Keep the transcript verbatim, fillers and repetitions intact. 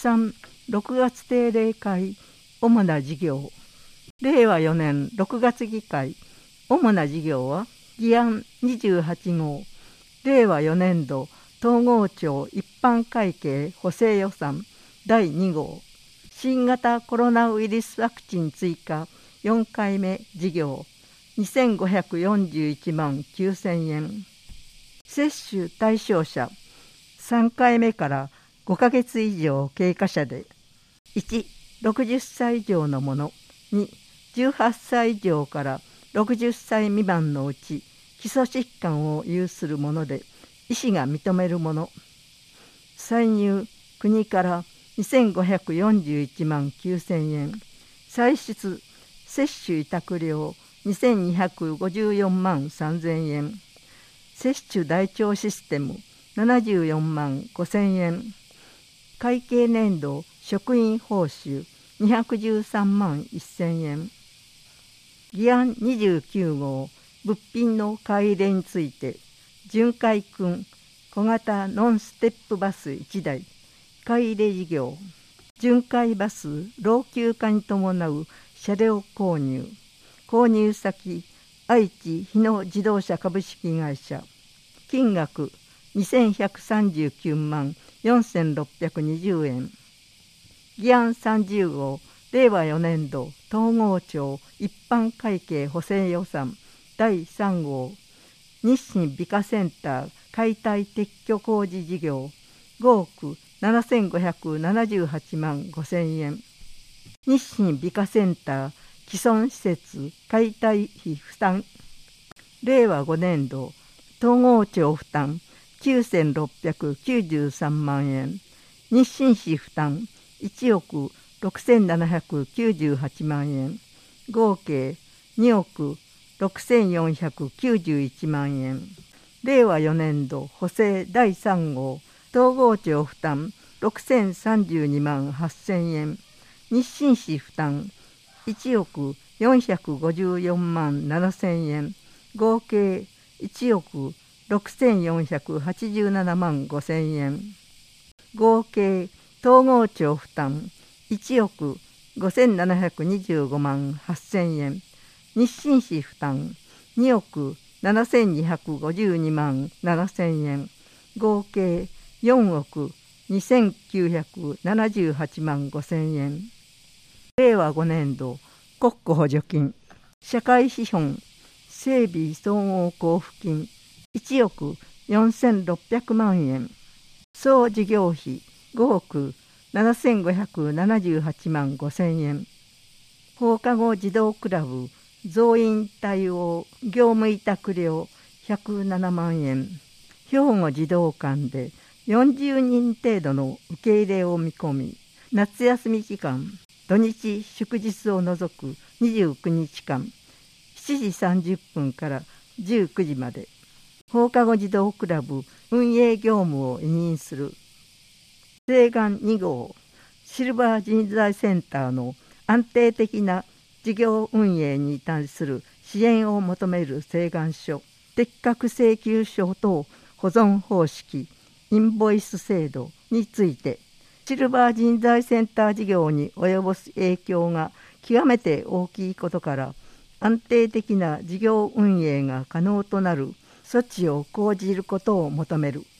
さんろくがつ定例会主な事業。れいわよねんろくがつ議会主な事業は議案にじゅうはちごう、れいわよねんど統合庁一般会計補正予算だいにごう、新型コロナウイルスワクチン追加よんかいめ事業にせんごひゃくよんじゅういちまんきゅうせんえん。接種対象者さんかいめからごかげつ以上経過者で、いち、ろくじゅっさい以上の者、に、じゅうはっさい以上からろくじゅっさい未満のうち基礎疾患を有する者で医師が認める者。歳入国からにせんごひゃくよんじゅういちまんきゅうせんえん。歳出接種委託料にせんにひゃくごじゅうよんまんさんぜんえん。接種台帳システムななじゅうよんまんごせんえん。会計年度職員報酬にひゃくじゅうさんまんせんえん。議案にじゅうきゅうごう、物品の買い入れについて、巡回訓小型ノンステップバスいちだい、買い入れ事業、巡回バス老朽化に伴う車両購入、購入先、愛知日野自動車株式会社、金額にせんひゃくさんじゅうきゅうまんよんせんろっぴゃくにじゅうえん。議案さんじゅうごう、れいわよねんど統合庁一般会計補正予算だいさんごう、日清美化センター解体撤去工事事業ごおくななせんごひゃくななじゅうはちまんごせんえん。日清美化センター既存施設解体費負担れいわごねんど統合庁負担きゅうせんろっぴゃくきゅうじゅうさんまんえん、日清市負担いちおくろくせんななひゃくきゅうじゅうはちまんえん、合計におくろくせんよんひゃくきゅうじゅういちまんえん。れいわよねんど補正だいさんごう、統合庁負担ろくせんさんじゅうにまんはっせんえん、日清市負担いちおくよんひゃくごじゅうよんまんななせんえん、合計いちおくろくせんよんひゃくはちじゅうななまんごせんえん。合計統合庁負担いちおくごせんななひゃくにじゅうごまんはっせんえん、日清市負担におくななせんにひゃくごじゅうにまんななせんえん、合計よんおくにせんきゅうひゃくななじゅうはちまんごせんえん。れいわごねんど国庫補助金社会資本整備総合交付金いちおくよんせんろっぴゃくまんえん、総事業費ごおくななせんごひゃくななじゅうはちまんごせんえん、放課後児童クラブ増員対応業務委託料ひゃくななまんえん、兵庫児童館でよんじゅうにん程度の受け入れを見込み、夏休み期間土日祝日を除くにじゅうくにちかんしちじさんじゅっぷんからじゅうくじまで放課後児童クラブ運営業務を委任する。請願にごう、シルバー人材センターの安定的な事業運営に対する支援を求める請願書、適格請求書等保存方式インボイス制度について、シルバー人材センター事業に及ぼす影響が極めて大きいことから、安定的な事業運営が可能となる措置を講じることを求める。